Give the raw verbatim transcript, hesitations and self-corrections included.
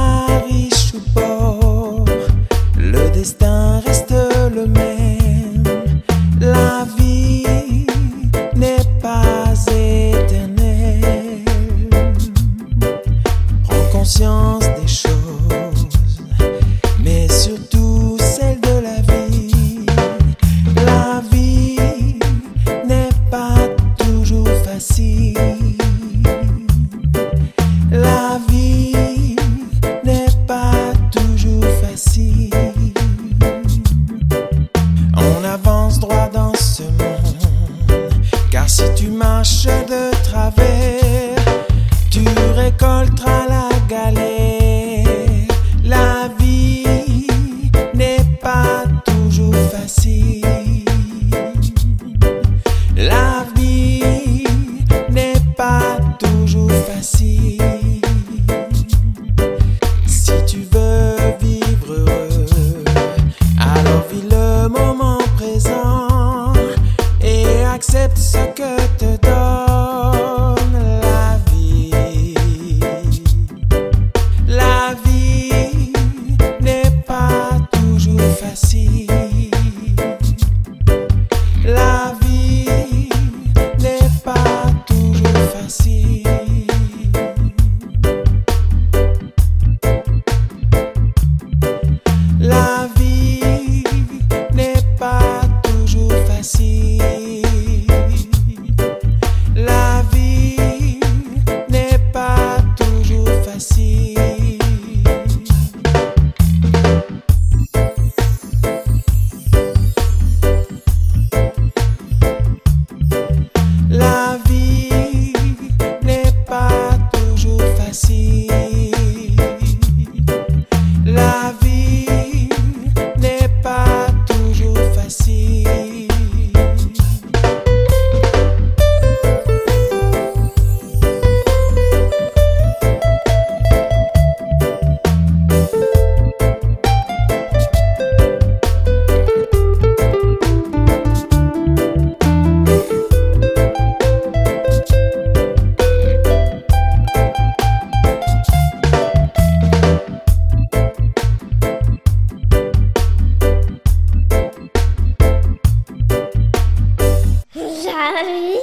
sois riche ou pauvre, le destin reste le même. La vie n'est pas éternelle. Prends conscience des choses, mais surtout celle de la vie. La vie n'est pas toujours facile. La vie n'est pas toujours facile. On avance droit dans ce monde, car si tu marches de travers, tu récolteras la galère. La vie n'est pas toujours facile. La vie n'est pas toujours facile. Si tu veux vivre heureux, alors vis le moment présent et accepte ce que te donne la vie. La vie n'est pas toujours facile. La vie n'est pas toujours facile. La vie n'est pas toujours facile. La vie n'est pas toujours facile. La vie n'est pas toujours facile. La vie n'est pas toujours facile. J'arrive.